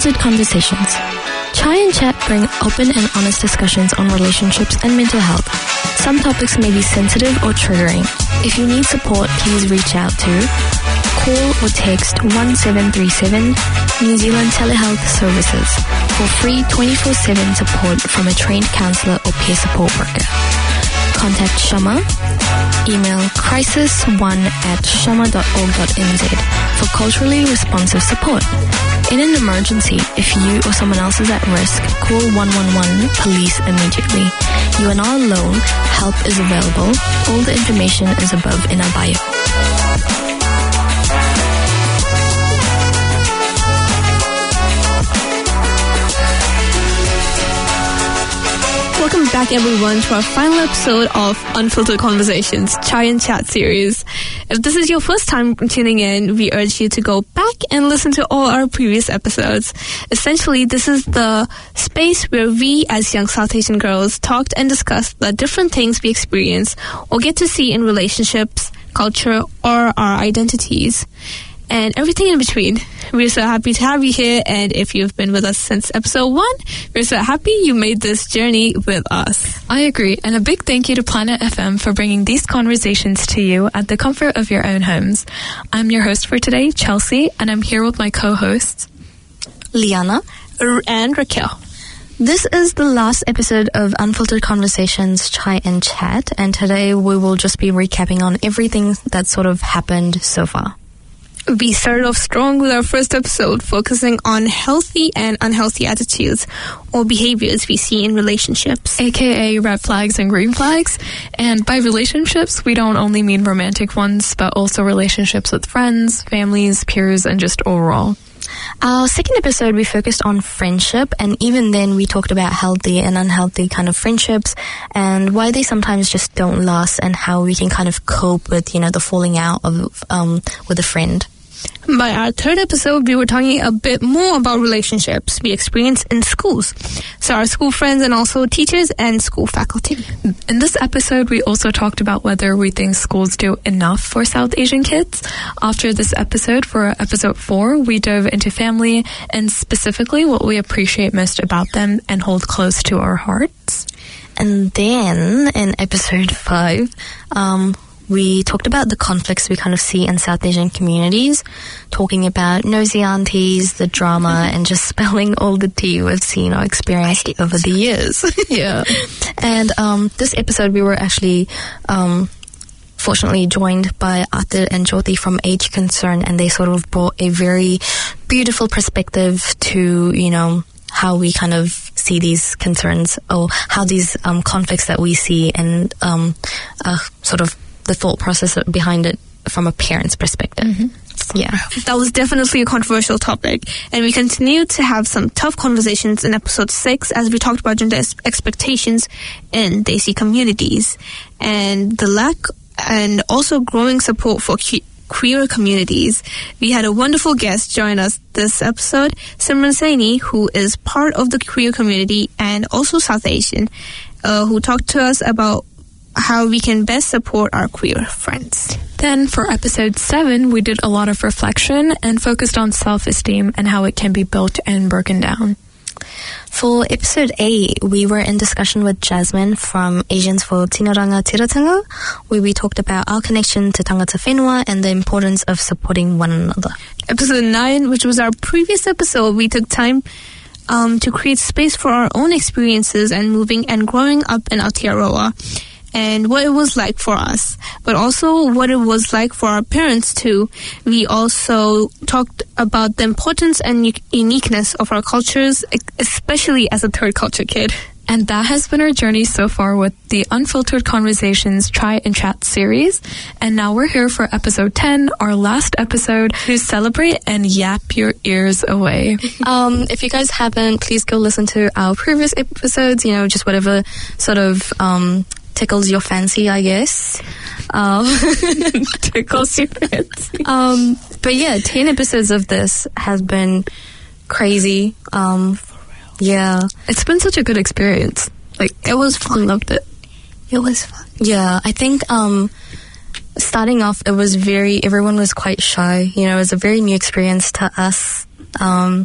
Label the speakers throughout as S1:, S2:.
S1: Unfiltered Conversations. Chai and Chat bring open and honest discussions on relationships and mental health. Some topics may be sensitive or triggering. If you need support, please reach out to call or text 1737 New Zealand Telehealth Services for free 24/7 support from a trained counsellor or peer support worker. Contact Shama. Email crisis1@shama.org.nz for culturally responsive support. In an emergency, if you or someone else is at risk, call 111 police immediately. You are not alone. Help is available. All the information is above in our bio.
S2: Welcome back, everyone, to our final episode of Unfiltered Conversations, Chai and Chat series. If this is your first time tuning in, we urge you to go back and listen to all our previous episodes. Essentially, this is the space where we, as young South Asian girls, talked and discussed the different things we experience or get to see in relationships, culture, or our identities, and everything in between. We're so happy to have you here, and if you've been with us since episode 1, we're so happy you made this journey with us.
S3: I agree, and a big thank you to Planet FM for bringing these conversations to you at the comfort of your own homes. I'm your host for today, Chelsea, and I'm here with my co-hosts,
S1: Liana
S2: and Raquel.
S1: This is the last episode of Unfiltered Conversations, Chai and Chat, and today we will just be recapping on everything that sort of happened so far.
S2: We started off strong with our first episode, focusing on healthy and unhealthy attitudes or behaviors we see in relationships,
S3: aka red flags and green flags. And by relationships, we don't only mean romantic ones, but also relationships with friends, families, peers, and just overall.
S1: Our second episode, we focused on friendship, and even then we talked about healthy and unhealthy kind of friendships and why they sometimes just don't last, and how we can kind of cope with, the falling out of with a friend.
S2: By our third episode, we were talking a bit more about relationships we experience in schools. So our school friends and also teachers and school faculty.
S3: In this episode, we also talked about whether we think schools do enough for South Asian kids. After this episode, for episode 4, we dove into family and specifically what we appreciate most about them and hold close to our hearts.
S1: And then in episode 5, we talked about the conflicts we kind of see in South Asian communities, talking about nosy aunties, the drama, and just spilling all the tea we've seen or experienced over the years.
S3: Yeah.
S1: And this episode, we were actually fortunately joined by Atir and Jyoti from Age Concern, and they sort of brought a very beautiful perspective to, how we kind of see these concerns, or how these conflicts that we see, and sort of the thought process behind it from a parent's perspective.
S3: Mm-hmm.
S1: Yeah.
S2: That was definitely a controversial topic, and we continue to have some tough conversations in episode 6 as we talked about gender expectations in Desi communities and the lack and also growing support for queer communities. We had a wonderful guest join us this episode, Simran Saini, who is part of the queer community and also South Asian, who talked to us about how we can best support our queer friends.
S3: Then for episode 7, we did a lot of reflection and focused on self-esteem and how it can be built and broken down.
S1: For episode 8, we were in discussion with Jasmine from Asians for Tinoranga Tiratanga, where we talked about our connection to Tangata Whenua and the importance of supporting one another.
S2: Episode 9, which was our previous episode, we took time to create space for our own experiences and moving and growing up in Aotearoa, and what it was like for us, but also what it was like for our parents too. We also talked about the importance and uniqueness of our cultures, especially as a third culture kid.
S3: And that has been our journey so far with the Unfiltered Conversations Chai and Chat series. And now we're here for episode 10, our last episode, to celebrate and yap your ears away.
S1: If you guys haven't, please go listen to our previous episodes, just whatever sort of tickles your fancy, I guess.
S3: Tickles your fancy.
S1: But yeah, 10 episodes of this has been crazy. Yeah.
S3: It's been such a good experience.
S2: It was fun.
S3: Loved it.
S2: It was fun.
S1: Yeah, I think starting off, everyone was quite shy. It was a very new experience to us.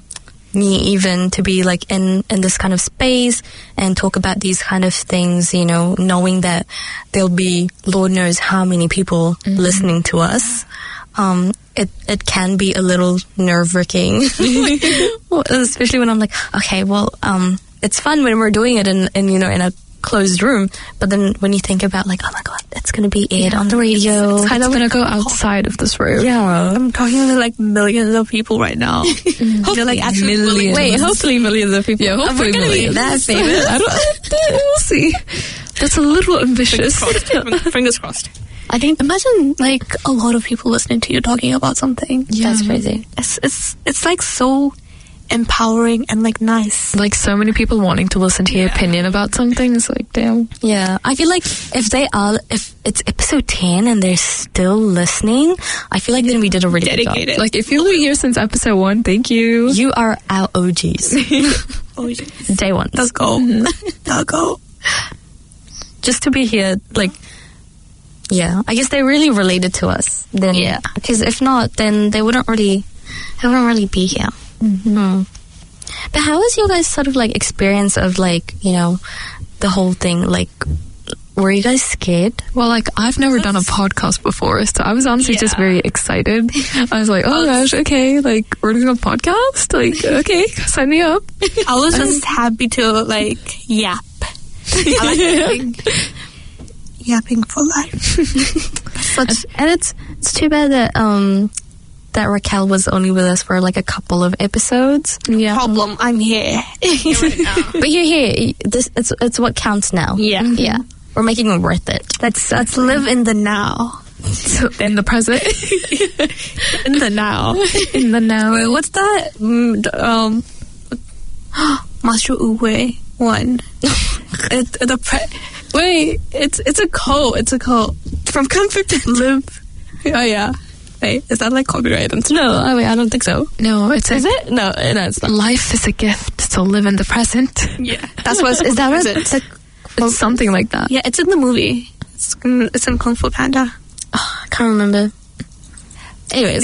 S1: me even to be like in this kind of space and talk about these kind of things, you know, knowing that there'll be Lord knows how many people listening to us. It can be a little nerve-wracking, especially when I'm like, okay, well, it's fun when we're doing it in you know, in a closed room, but then when you think about like, oh my god, it's gonna be aired on the radio,
S3: It's kind of gonna go outside of this room.
S1: yeah.
S2: I'm talking to like millions of people right now. They're like actually
S3: Millions.
S2: wait, hopefully millions of people.
S3: Yeah, hopefully
S2: We're gonna be
S3: millions.
S2: that famous.
S3: I don't. We'll see. That's a little ambitious.
S2: Fingers crossed.
S1: I think
S2: Imagine like a lot of people listening to you talking about something.
S1: that's crazy.
S2: It's like so empowering and like nice.
S3: Like so many people wanting to listen to your opinion about something. It's like, damn.
S1: Yeah, I feel like if it's episode 10 and they're still listening, I feel like then we did a really good job.
S2: Dedicated.
S3: Like if you've been here since episode 1, thank you.
S1: You are our OGs.
S2: Oh, yes.
S1: Day one.
S2: Let's go. Let's go.
S1: Just to be here, like, yeah, I guess they really related to us. Then,
S2: Yeah.
S1: because if not, then they wouldn't really be here. Mm-hmm. But how was your guys' sort of like experience of like, you know, the whole thing? Like, were you guys scared?
S3: Well, like I've never done a podcast before, so I was honestly just very excited. I was like, oh gosh, okay, like we're doing a podcast? Like, okay, sign me up.
S2: I was just happy to like yap. I like yapping for life.
S1: And it's too bad that that Raquel was only with us for like a couple of episodes.
S3: Yeah.
S2: Problem, I'm here. Right now.
S1: But you're here. It's what counts now.
S2: Yeah.
S1: Yeah. We're making it worth it.
S2: Let's live in the now.
S3: In the present.
S2: In the now.
S3: In the now.
S2: Wait, what's that? Master Uwe one. It's a quote. It's a quote from Comfort and Live. Oh yeah. Wait, is that like copyright?
S1: No, I don't think so.
S3: No, it's
S2: Is it? No, it's not.
S3: life is a gift, so live in the present.
S2: Yeah, that's what.
S1: Is that what?
S3: It's something like that.
S2: Yeah, it's in the movie. It's in Kung Fu Panda.
S1: I can't remember. Anyways,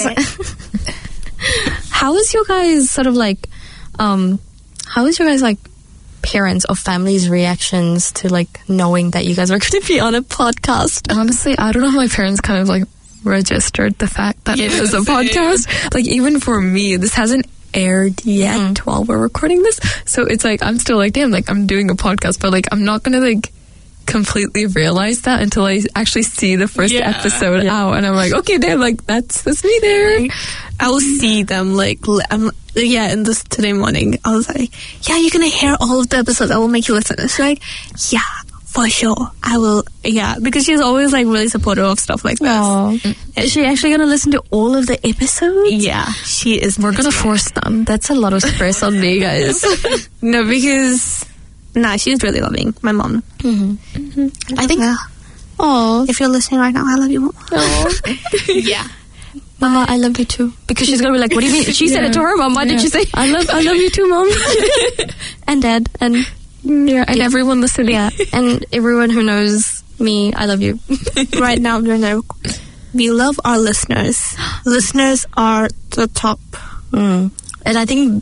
S1: how is your guys sort of like, how is your guys like parents or family's reactions to like knowing that you guys are going to be on a podcast?
S3: Honestly, I don't know how my parents kind of like registered the fact that it is a podcast. Like even for me, this hasn't aired yet while we're recording this, so it's like I'm still like, damn, like I'm doing a podcast, but like I'm not gonna like completely realize that until I actually see the first episode out, and I'm like, okay, damn, like that's me there.
S2: I will see them like in this today morning. I was like, yeah, you're gonna hear all of the episodes. I will make you listen. It's like, yeah, for sure, I will. Yeah, because she's always like really supportive of stuff like this.
S1: Oh, is she actually going to listen to all of the episodes?
S2: Yeah, she is.
S3: We're gonna force them.
S1: That's a lot of stress on me, guys.
S2: No, because she's really loving my mom.
S1: I think. Oh,
S2: If you're listening right now, I love you, Mom. Yeah.
S1: Mama, I love you too. Because she's gonna be like, what do you mean? She said it to her mom. Why did she say? I love you too, Mom. And Dad, and
S3: everyone listening.
S1: yeah, and everyone who knows me, I love you.
S2: Right now, we love our listeners. Listeners are the top.
S1: And I think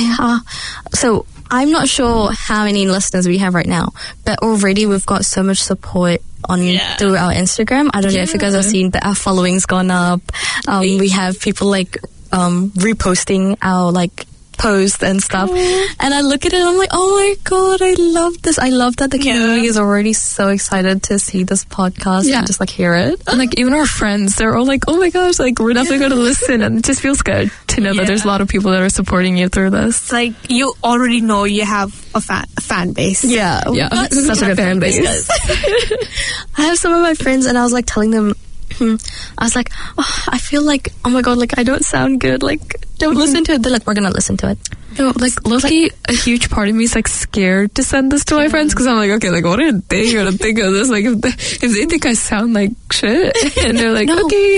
S1: so I'm not sure how many listeners we have right now, but already we've got so much support through our Instagram. I don't know if you guys have seen that our following's gone up. We have people like reposting our like posts and stuff, and I look at it and I'm like, oh my god, I love this. I love that the community is already so excited to see this podcast and just like hear it.
S3: And like even our friends, they're all like, oh my gosh, like we're definitely going to listen, and it just feels good to know that there's a lot of people that are supporting you through this.
S2: It's like you already know you have a fan base.
S1: Yeah,
S3: Such a good fan base.
S1: I have some of my friends, and I was like telling them, I was like, I feel like, oh my god, like I don't sound good, like don't listen to it. They're like, we're gonna listen to it.
S3: No, like low-key, a huge part of me is like scared to send this to my friends, because I'm like, okay, like what are they gonna think of this? Like if they think I sound like shit, and they're like, okay.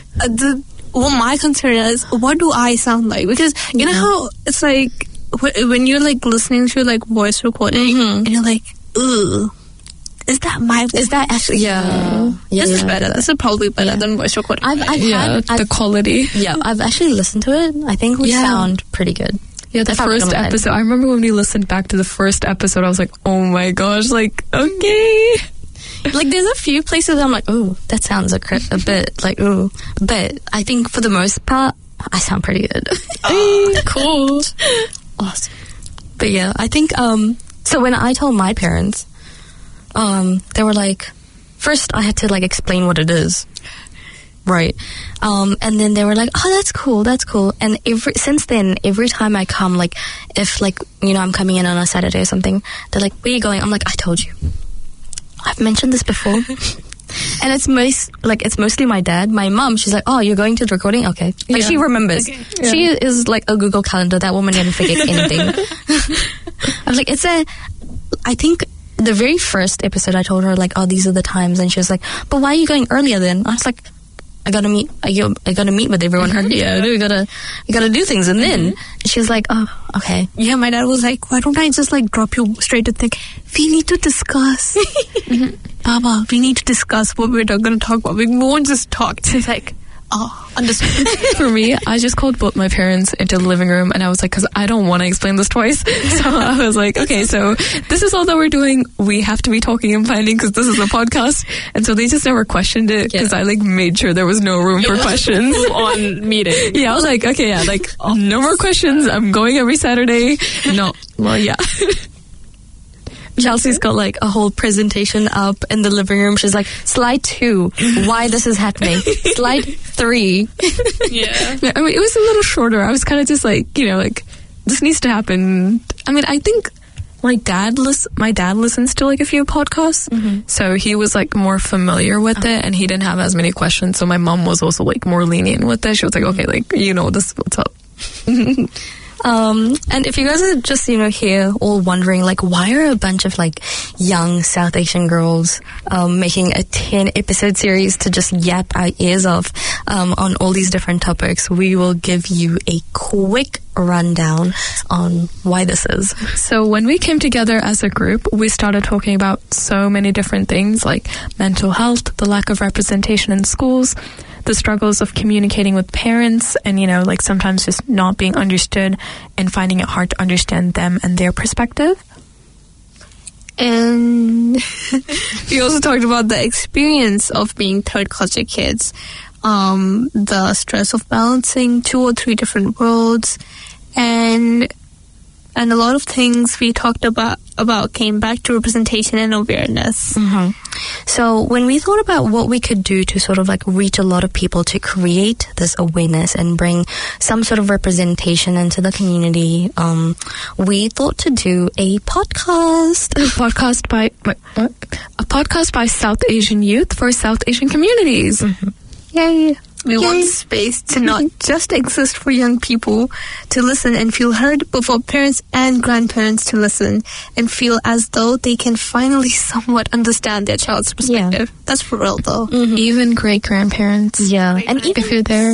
S2: My concern is, what do I sound like? Because you know how it's like when you're like listening to like voice recording, and you're like, ugh. Is that my voice?
S1: Is that actually? Yeah.
S2: This is better. This is probably better than voice recording.
S3: The quality.
S1: Yeah, I've actually listened to it. I think we sound pretty good.
S3: Yeah, the first episode. I remember when we listened back to the first episode, I was like, oh my gosh, like, okay.
S1: Like, there's a few places I'm like, oh, that sounds a bit like, oh. But I think for the most part, I sound pretty good.
S3: Cool.
S1: Awesome. But yeah, I think, so when I told my parents, they were like, first I had to like explain what it is. Right. And then they were like, oh, that's cool. And since then, every time I come, like, if, like, you know, I'm coming in on a Saturday or something, they're like, where are you going? I'm like, I told you. I've mentioned this before. And it's mostly my dad. My mom, she's like, oh, you're going to the recording? Okay. Like, she remembers. Okay. Yeah. She is like a Google Calendar. That woman didn't forget anything. I was like, I think the very first episode I told her, like, oh, these are the times. And she was like, but why are you going earlier then? I was like, I gotta meet with everyone earlier. We gotta do things. And then she's like, oh, okay.
S2: Yeah, my dad was like, why don't I just like drop you straight to think, we need to discuss. Baba, we need to discuss what we're going to talk about. We won't just talk. She's like, oh, understood.
S3: For me, I just called both my parents into the living room and I was like, because I don't want to explain this twice. So I was like, okay, so this is all that we're doing. We have to be talking and planning because this is a podcast. And so they just never questioned it because I like made sure there was no room for questions.
S2: On meeting.
S3: Yeah, I was like, okay, yeah, like no more questions. I'm going every Saturday. No, well, yeah.
S1: Chelsea's got like a whole presentation up in the living room. She's like, slide 2, why this is happening. Slide 3.
S3: Yeah. I mean, it was a little shorter. I was kind of just like, you know, like, this needs to happen. I mean, I think my dad listens to like a few podcasts. So he was like more familiar with it and he didn't have as many questions. So my mom was also like more lenient with it. She was like, okay, like, you know, this is what's up.
S1: And if you guys are just, you know, here all wondering, like, why are a bunch of, like, young South Asian girls making a 10-episode series to just yap our ears off on all these different topics, we will give you a quick rundown on why this is.
S3: So when we came together as a group, we started talking about so many different things like mental health, the lack of representation in schools, the struggles of communicating with parents and, you know, like sometimes just not being understood and finding it hard to understand them and their perspective.
S2: And we also talked about the experience of being third culture kids, the stress of balancing 2 or 3 different worlds, and a lot of things we talked about came back to representation and awareness.
S1: So when we thought about what we could do to sort of like reach a lot of people to create this awareness and bring some sort of representation into the community, we thought to do a podcast.
S3: A podcast by South Asian youth for South Asian communities.
S2: Yay! We want space to not just exist for young people to listen and feel heard, but for parents and grandparents to listen and feel as though they can finally somewhat understand their child's perspective. Yeah. That's for real, though.
S3: Even great-grandparents.
S1: Yeah.
S3: And even if you're there.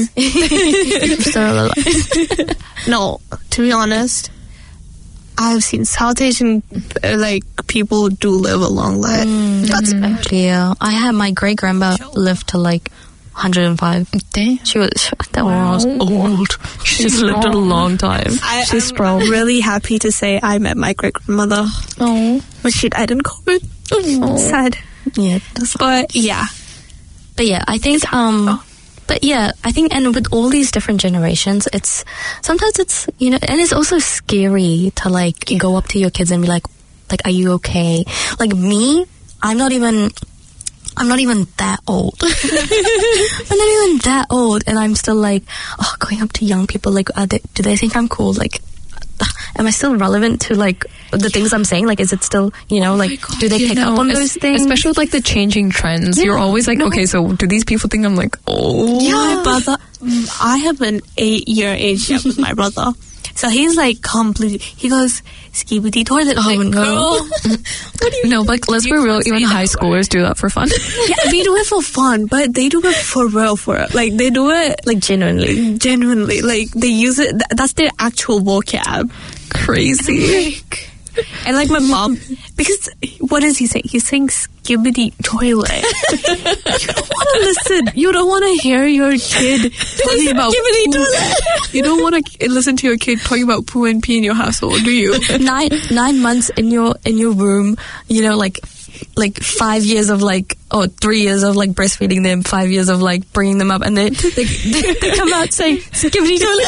S2: No, to be honest, I've seen South Asian, like, people do live a long life. That's
S1: yeah. I had my great-grandma live to, like, 105. She was old. She's lived a long time. She's strong.
S2: Really happy to say I met my great grandmother.
S3: Oh,
S2: but she died in COVID. Sad.
S1: Yeah,
S2: but yeah.
S1: I think. But yeah, I think, and with all these different generations, sometimes it's, you know, and it's also scary to like go up to your kids and be like, are you okay? Like me, I'm not even that old. I'm not even that old, and I'm still like, going up to young people, like, do they think I'm cool? Like, am I still relevant to like the things I'm saying? Like, is it still, you know, like, do they pick up on those things?
S3: Especially with like the changing trends. Yeah, you're always like, okay, so do these people think I'm like old?
S2: Yeah, my brother. I have an 8-year age gap with my brother. So he's like completely, he goes, skibidi toilet.
S1: Oh, like, no.
S3: What do you No, but let's be real, even high schoolers do that for fun.
S2: Yeah, we do it for fun, but they do it for real, like, they do it,
S1: like, genuinely.
S2: Like, they use it, that's their actual vocab.
S3: Crazy.
S2: Like, And like my mom, because what does he say? He's saying skibbity toilet. You don't want to listen. You don't want to hear your kid talking about skibbity toilet. You don't want to listen to your kid talking about poo and pee in your household, do you?
S1: 9 months in your room, you know, like 5 years of 3 years of breastfeeding them, 5 years of bringing them up, and they come out saying skibbity toilet.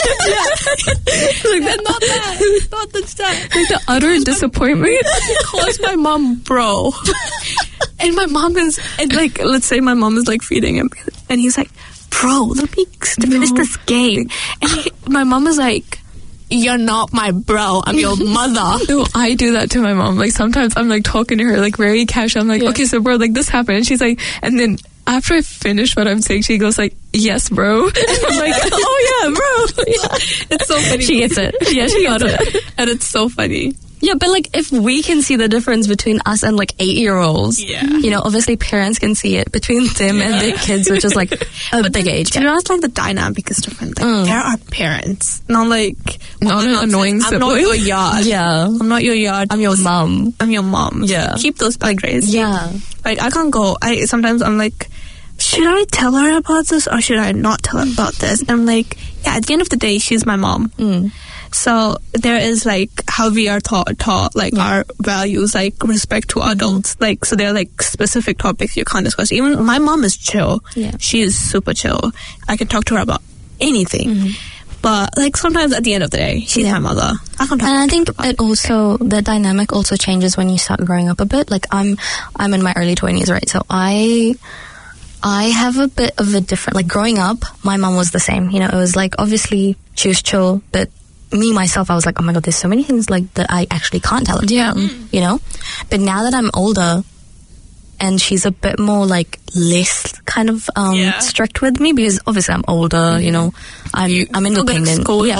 S2: Not that.
S3: The utter disappointment.
S2: He calls my mom bro. And my mom is, let's say my mom is feeding him, and he's like, bro, let me finish this game. And my mom is like, you're not my bro, I'm your mother.
S3: No, I do that to my mom. Sometimes I'm talking to her very casual. I'm okay, so bro, this happened. And she's and then after I finish what I'm saying, she goes yes, bro. And I'm oh yeah, bro. Yeah.
S2: It's so funny.
S1: She gets it.
S3: Yeah, she got it.
S2: And it's so funny.
S1: Yeah, but if we can see the difference between us and 8-year-olds, you know, obviously parents can see it between them and their kids, which is a big age gap.
S2: Do you know, it's the dynamic is different. There are parents, not
S3: not an annoying sibling.
S2: I'm not your yard.
S1: Yeah.
S2: I'm not your yard.
S1: I'm your mom.
S2: I'm your mom.
S1: Yeah.
S2: Keep those boundaries.
S1: Yeah.
S2: I can't go. Sometimes I'm should I tell her about this or should I not tell her about this? And I'm yeah, at the end of the day, she's my mom. So there is how we are taught our values, respect to adults. So there are specific topics you can't discuss. Even my mom is chill.
S1: Yeah.
S2: She is super chill. I can talk to her about anything. But sometimes at the end of the day, she's my mother. I can't talk
S1: and I think
S2: about
S1: the dynamic also changes when you start growing up a bit. I'm in my early 20s, right? So I have a bit of a different, growing up, my mom was the same. You know, it was obviously she was chill, but me, myself, I was oh my God, there's so many things that I actually can't tell her.
S3: Yeah.
S1: You know? But now that I'm older and she's a bit more less kind of strict with me, because obviously I'm older, you know, I'm independent.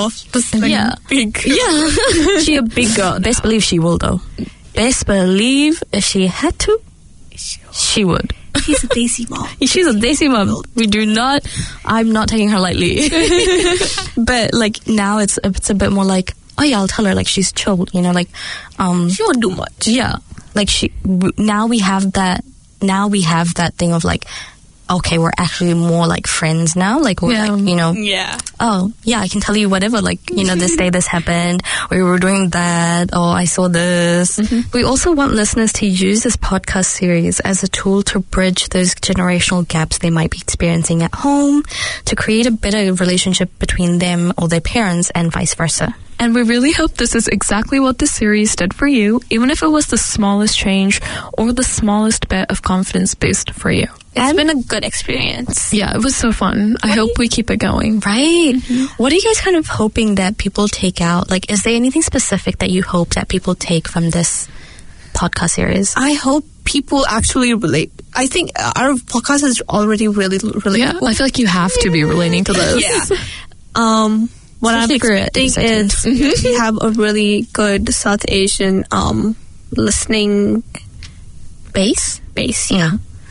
S2: Big.
S1: Yeah. She a big girl. Best believe she will though. Best believe if she had to, she would.
S2: She's a desi mom.
S1: She's a desi mom. I'm not taking her lightly. But now it's a bit more oh yeah, I'll tell her she's chill, you know,
S2: she won't do much.
S1: Yeah. Now we have that thing of okay, we're actually more friends now. We're you know, oh yeah, I can tell you whatever. You know, this day this happened, or we were doing that, or I saw this. We also want listeners to use this podcast series as a tool to bridge those generational gaps they might be experiencing at home, to create a better relationship between them or their parents, and vice versa.
S3: And we really hope this is exactly what this series did for you, even if it was the smallest change or the smallest bit of confidence boost for you.
S2: It's been a good experience.
S3: Yeah, it was so fun. I hope we keep it going.
S1: Right. What are you guys kind of hoping that people take out? Is there anything specific that you hope that people take from this podcast series?
S2: I hope people actually relate. I think our podcast is already really relatable.
S3: Yeah, I feel you have to be relating to this.
S2: Yeah. What I'm expecting is we have a really good South Asian listening base. Yeah.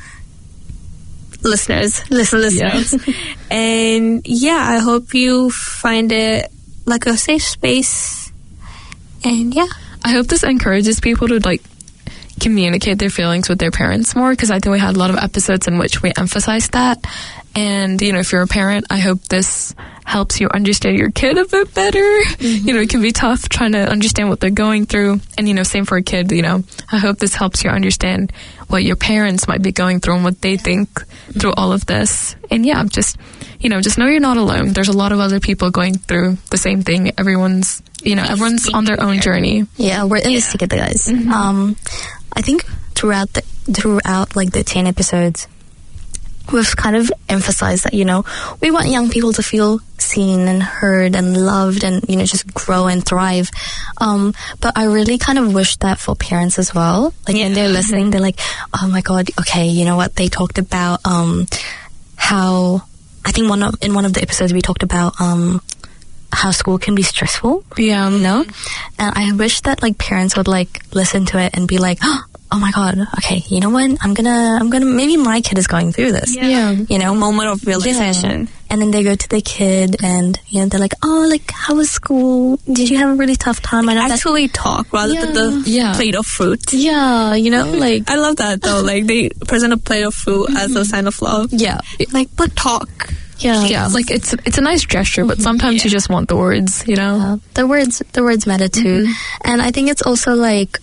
S2: Listeners.
S3: Yes.
S2: And yeah, I hope you find it a safe space. And yeah,
S3: I hope this encourages people to communicate their feelings with their parents more, because I think we had a lot of episodes in which we emphasized that. And, you know, if you're a parent, I hope this helps you understand your kid a bit better. You know, it can be tough trying to understand what they're going through. And, you know, same for a kid, you know. I hope this helps you understand what your parents might be going through and what they think through all of this. And yeah, just know you're not alone. There's a lot of other people going through the same thing. Everyone's on their own journey.
S1: Yeah, we're in this together, guys. I think throughout the 10 episodes, we've kind of emphasized that, you know, we want young people to feel seen and heard and loved and, you know, just grow and thrive. But I really kind of wish that for parents as well. When they're listening, they're oh my God, okay, you know what? They talked about how, I think in one of the episodes we talked about how school can be stressful.
S3: Yeah.
S1: You know? And I wish that parents would listen to it and be oh my god, okay, you know what? I'm gonna maybe my kid is going through this.
S2: Yeah.
S1: You know,
S2: Moment of realization.
S1: Yeah. And then they go to their kid and, you know, they're like, oh, like, how was school? Did you have a really tough time? I know
S2: Actually talk rather than the plate of fruit.
S1: Yeah, you know, like...
S2: I love that, though. Like, they present a plate of fruit as a sign of love.
S1: Yeah.
S2: Like, but talk.
S3: Yeah, like, it's a nice gesture, but sometimes you just want the words, you know?
S1: The words matter, too. And I think it's also, like...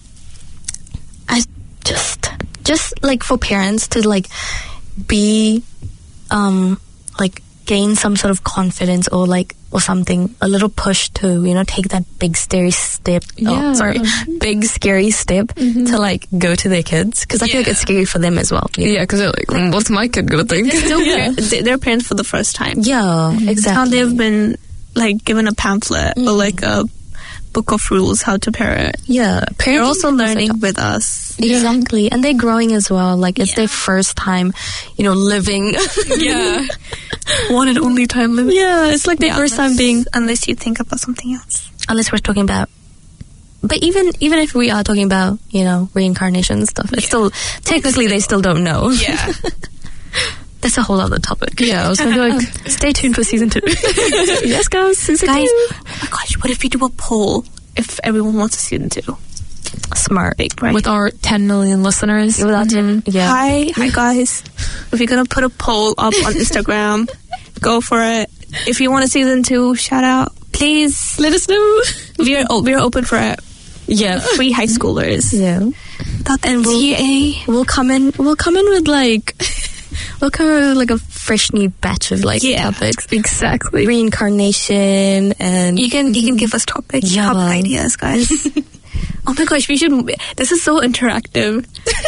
S1: Just like, for parents to, like, be... like, gain some sort of confidence or something, a little push to, you know, take that big scary step big scary step to like go to their kids, because I feel like it's scary for them as well.
S3: Yeah, because they're like, what's my kid gonna think?
S2: They're parents for the first time.
S1: Yeah, exactly.
S2: How they've been like given a pamphlet or like a book of rules how to parent.
S1: Yeah,
S2: they're also learning with us.
S1: Exactly, and they're growing as well. Like, it's their first time, you know, living.
S2: One and only time living.
S1: Yeah, it's like their first time being.
S2: Unless you think about something else.
S1: Unless we're talking about. But even if we are talking about, you know, reincarnation stuff, it's still technically they still don't know.
S2: Yeah.
S1: That's a whole other topic.
S3: Yeah, I was going to be like,
S1: stay tuned for season 2.
S3: Yes, guys, season 2.
S2: Oh my gosh, what if we do a poll if everyone wants a season 2?
S1: Smart.
S2: Big, right?
S3: With our 10 million listeners.
S2: Hi guys. If you're going to put a poll up on Instagram, go for it. If you want a season 2, shout out. Please let us know. We're open for it.
S1: Yeah.
S2: Free high schoolers.
S1: Yeah.
S2: And
S1: we'll come in with like... We'll come with like a fresh new batch of like topics.
S3: Exactly.
S1: Reincarnation, and
S2: you can give us topics, topic ideas, guys. Oh my gosh, we should. This is so interactive.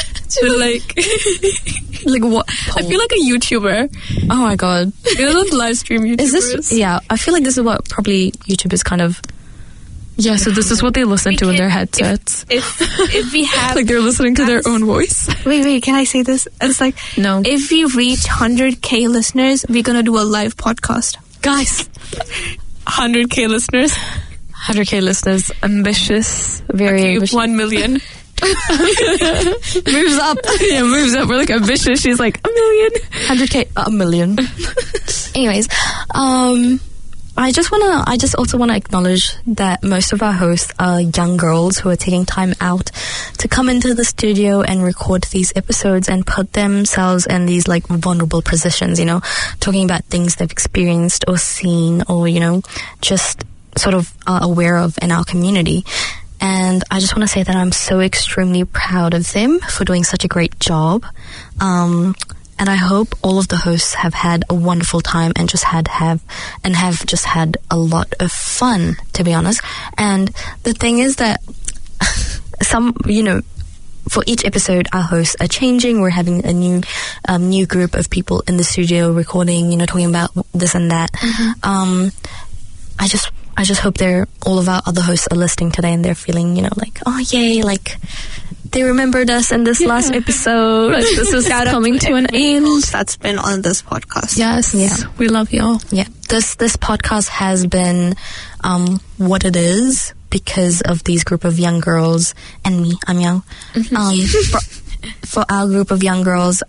S2: like what? I feel like a YouTuber.
S1: Oh my god,
S2: you know those live stream YouTubers?
S1: Is this? Yeah, I feel like this is what probably YouTubers kind of.
S3: Yeah, so this is what they listen to in their headsets.
S2: If we have...
S3: like they're listening to their own voice.
S2: Wait, can I say this? It's like...
S3: No.
S2: If we reach 100k listeners, we're gonna do a live podcast.
S1: Guys!
S2: 100k listeners.
S1: 100k listeners. Ambitious. Very ambitious.
S2: 1 million.
S1: Moves up.
S3: Yeah, moves up. We're like ambitious. She's like, 1 million.
S1: 100k. A million. Anyways, I just also want to acknowledge that most of our hosts are young girls who are taking time out to come into the studio and record these episodes and put themselves in these like vulnerable positions, you know, talking about things they've experienced or seen or, you know, just sort of are aware of in our community. And I just want to say that I'm so extremely proud of them for doing such a great job. And I hope all of the hosts have had a wonderful time and have just had a lot of fun, to be honest. And the thing is that for each episode, our hosts are changing. We're having a new group of people in the studio recording, you know, talking about this and that. I just hope all of our other hosts are listening today and they're feeling, you know, like, oh yay, like they remembered us in this last episode. This is coming to an end.
S2: That's been on this podcast.
S3: Yes, we love y'all.
S1: Yeah, this podcast has been what it is because of these group of young girls and me. I'm young. For our group of young girls,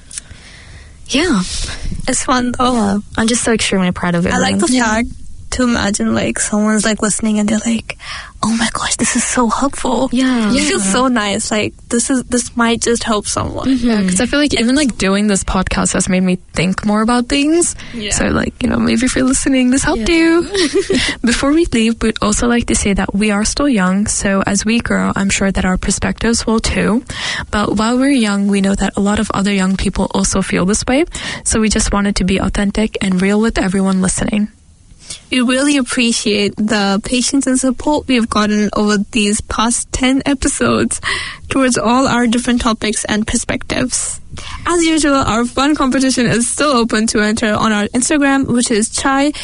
S2: it's fun though.
S1: Yeah, I'm just so extremely proud of everyone.
S2: I like the fact to imagine like someone's like listening and they're like, oh my gosh, this is so helpful.
S1: Yeah.
S2: It feels so nice. Like this might just help someone.
S3: Yeah, because I feel like even like doing this podcast has made me think more about things. Yeah. So like, you know, maybe if you're listening, this helped you. Before we leave, we'd also like to say that we are still young. So as we grow, I'm sure that our perspectives will too. But while we're young, we know that a lot of other young people also feel this way. So we just wanted to be authentic and real with everyone listening.
S2: We really appreciate the patience and support we've gotten over these past 10 episodes towards all our different topics and perspectives. As usual, our fun competition is still open to enter on our Instagram, which is chai._chat.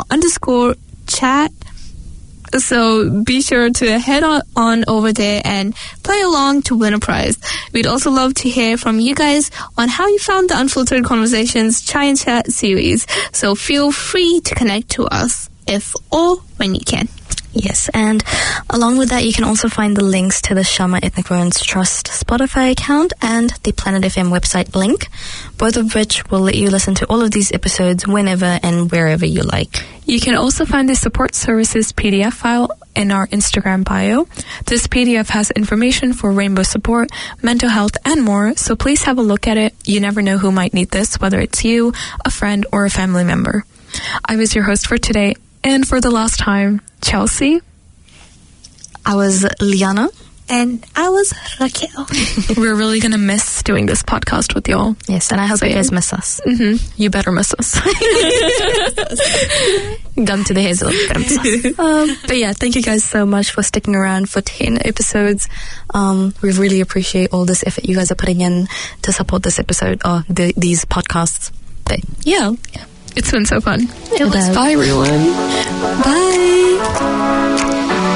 S2: So be sure to head on over there and play along to win a prize. We'd also love to hear from you guys on how you found the Unfiltered Conversations Chai and Chat series. So feel free to connect to us if or when you can.
S1: Yes, and along with that, you can also find the links to the Shama Ethnic Ruins Trust Spotify account and the Planet FM website link, both of which will let you listen to all of these episodes whenever and wherever you like.
S3: You can also find the support services PDF file in our Instagram bio. This PDF has information for rainbow support, mental health, and more, so please have a look at it. You never know who might need this, whether it's you, a friend, or a family member. I was your host for today, and for the last time, Chelsea.
S1: I was Liana.
S2: And I was Raquel.
S3: We're really going to miss doing this podcast with y'all.
S1: Yes, and I hope you guys miss us.
S3: Mm-hmm. You better miss us.
S1: Gun to the head, better miss us. But yeah, thank you guys so much for sticking around for 10 episodes. We really appreciate all this effort you guys are putting in to support this episode or these podcasts. But yeah.
S3: It's been so fun.
S1: Bye, everyone. Bye.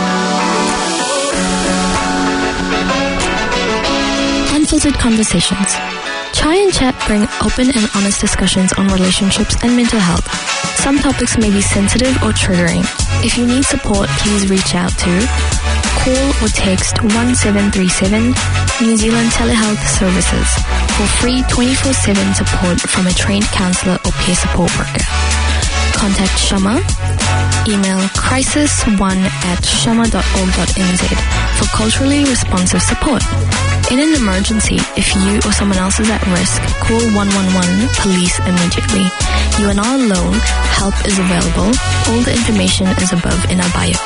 S1: Unfiltered Conversations. Chai and Chat bring open and honest discussions on relationships and mental health. Some topics may be sensitive or triggering. If you need support, please reach out to call or text 1737 New Zealand Telehealth Services for free 24/7 support from a trained counsellor or peer support worker. Contact Shama. Email crisis1@shama.org.nz for culturally responsive support. In an emergency, if you or someone else is at risk, call 111 police immediately. You are not alone. Help is available. All the information is above in our bio.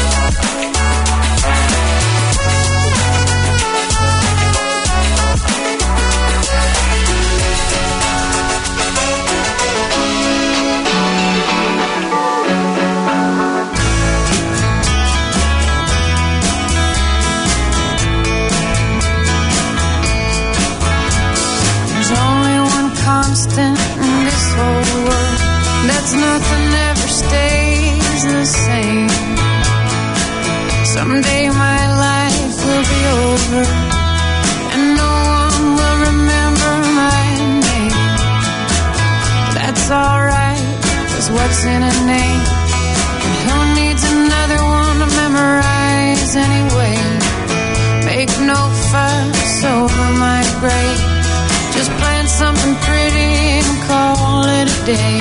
S4: Constant in this whole world, that's nothing ever stays the same. Someday my life will be over and no one will remember my name. That's alright, 'cause what's in a name? And who needs another one to memorize anyway? Make no fuss over my grave. Just plant something pretty and call it a day.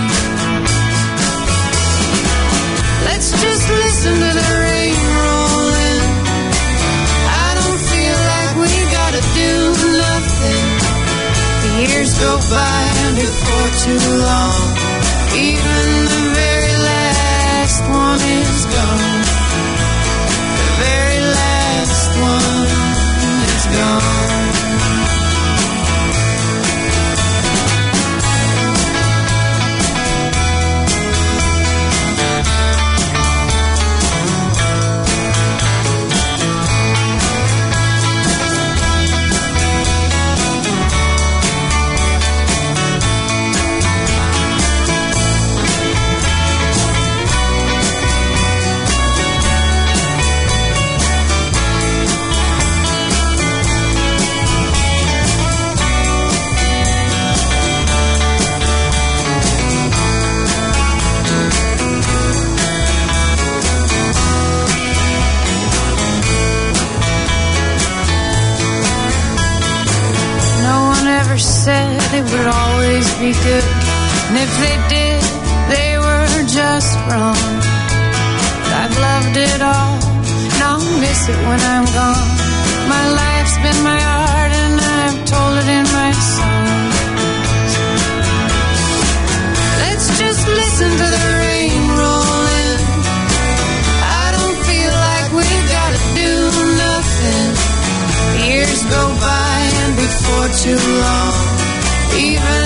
S4: Let's just listen to the rain roll in. I don't feel like we gotta do nothing. The years go by before too long. Even the very last one is gone. The very last one is gone. Said it would always be good, and if they did, they were just wrong. I've loved it all, and I'll miss it when I'm gone. My life's been my art, and I've told it in my songs. Let's just listen to the rain roll in. I don't feel like we gotta do nothing. Years go by, and before too long, even